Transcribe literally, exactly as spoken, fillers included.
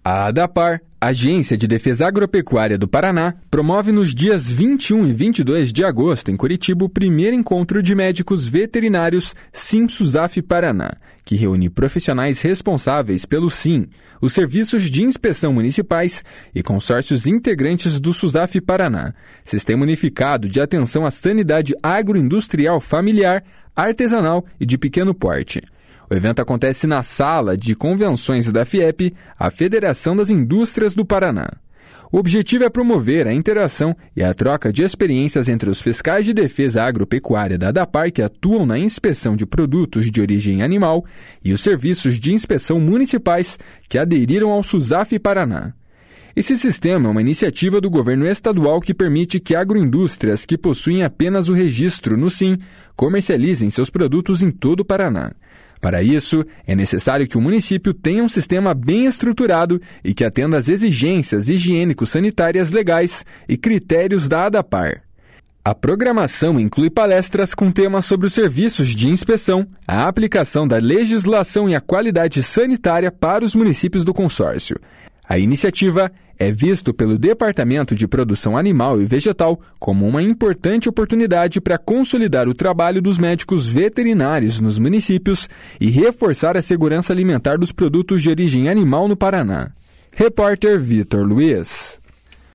A ADAPAR, Agência de Defesa Agropecuária do Paraná, promove nos dias vinte e um e vinte e dois de agosto, em Curitiba, o primeiro encontro de médicos veterinários SIM-SUSAF Paraná, que reúne profissionais responsáveis pelo SIM, os serviços de inspeção municipais e consórcios integrantes do SUSAF Paraná, Sistema Unificado de Atenção à Sanidade Agroindustrial Familiar, Artesanal e de Pequeno Porte. O evento acontece na Sala de Convenções da FIEP, a Federação das Indústrias do Paraná. O objetivo é promover a interação e a troca de experiências entre os fiscais de defesa agropecuária da ADAPAR que atuam na inspeção de produtos de origem animal e os serviços de inspeção municipais que aderiram ao SUSAF Paraná. Esse sistema é uma iniciativa do governo estadual que permite que agroindústrias que possuem apenas o registro no SIM comercializem seus produtos em todo o Paraná. Para isso, é necessário que o município tenha um sistema bem estruturado e que atenda às exigências higiênico-sanitárias legais e critérios da ADAPAR. A programação inclui palestras com temas sobre os serviços de inspeção, a aplicação da legislação e a qualidade sanitária para os municípios do consórcio. A iniciativa é vista pelo Departamento de Produção Animal e Vegetal como uma importante oportunidade para consolidar o trabalho dos médicos veterinários nos municípios e reforçar a segurança alimentar dos produtos de origem animal no Paraná. Repórter Vitor Luiz.